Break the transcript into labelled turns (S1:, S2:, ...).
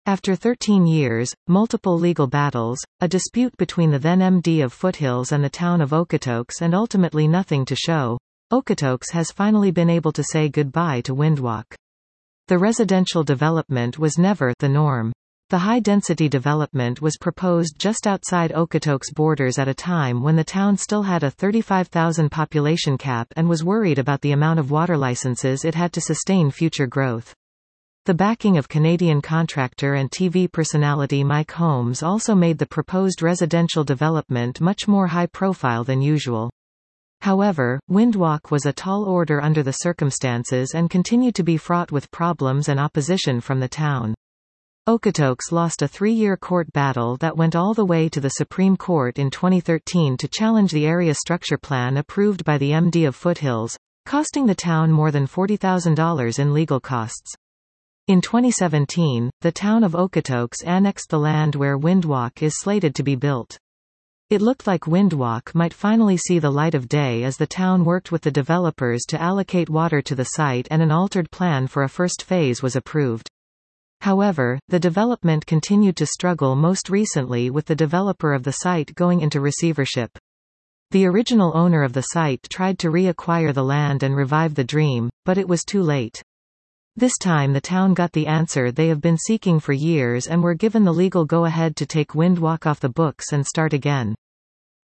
S1: After 13 years, multiple legal battles, a dispute between the then MD of Foothills and the town of Okotoks, and ultimately nothing to show, Okotoks has finally been able to say goodbye to Windwalk. The residential development was never the norm. The high-density development was proposed just outside Okotoks borders at a time when the town still had a 35,000 population cap and was worried about the amount of water licenses it had to sustain future growth. The backing of Canadian contractor and TV personality Mike Holmes also made the proposed residential development much more high-profile than usual. However, Windwalk was a tall order under the circumstances and continued to be fraught with problems and opposition from the town. Okotoks lost a 3-year court battle that went all the way to the Supreme Court in 2013 to challenge the area structure plan approved by the MD of Foothills, costing the town more than $40,000 in legal costs. In 2017, the town of Okotoks annexed the land where Windwalk is slated to be built. It looked like Windwalk might finally see the light of day as the town worked with the developers to allocate water to the site and an altered plan for a first phase was approved. However, the development continued to struggle most recently with the developer of the site going into receivership. The original owner of the site tried to reacquire the land and revive the dream, but it was too late. This time the town got the answer they have been seeking for years and were given the legal go-ahead to take Windwalk off the books and start again.